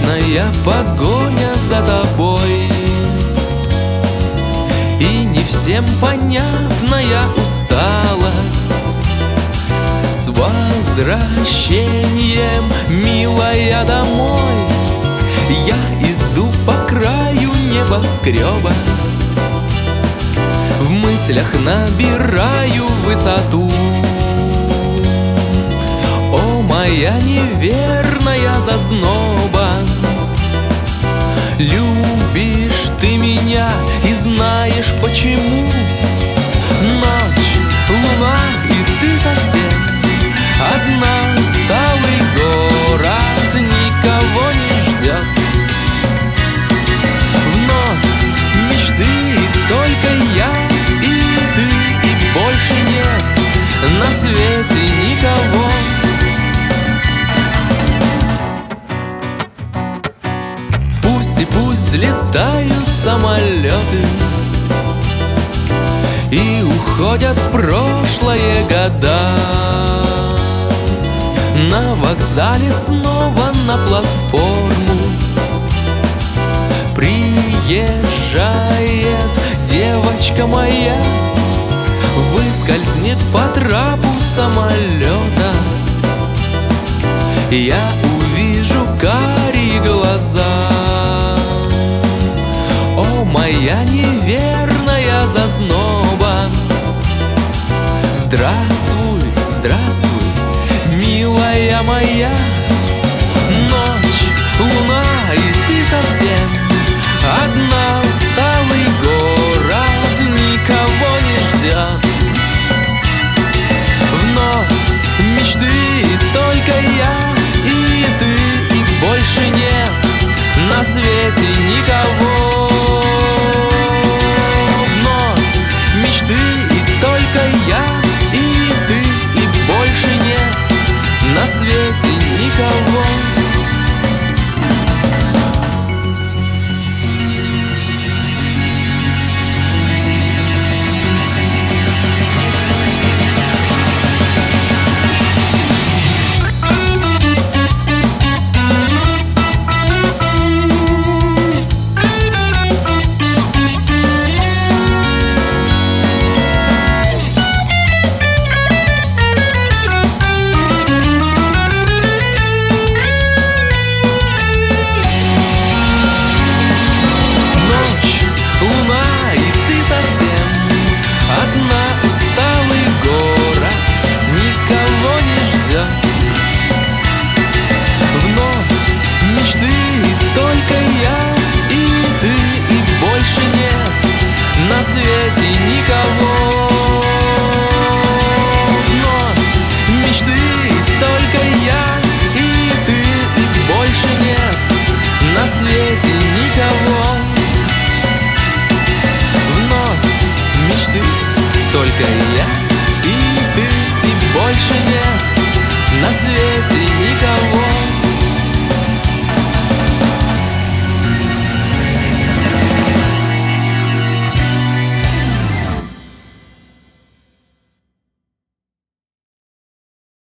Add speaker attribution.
Speaker 1: вечная погоня за тобой. И не всем понятная усталость. С возвращением, милая, домой. Я иду по краю небоскреба, в мыслях набираю высоту. О, моя неверная зазноба, любишь ты меня и знаешь почему. Ночь, луна и ты совсем одна, усталый город никого не ждет. Вновь мечты, и только я и ты, и больше нет на свете никого. Пусть и пусть взлетают самолеты и уходят в прошлое года. На вокзале снова на платформу приезжает девочка моя, выскользнет по трапу самолета. Я увижу карие глаза. О, моя неверная зазноба, здравствуй, здравствуй, милая моя. Ночь, луна и ты совсем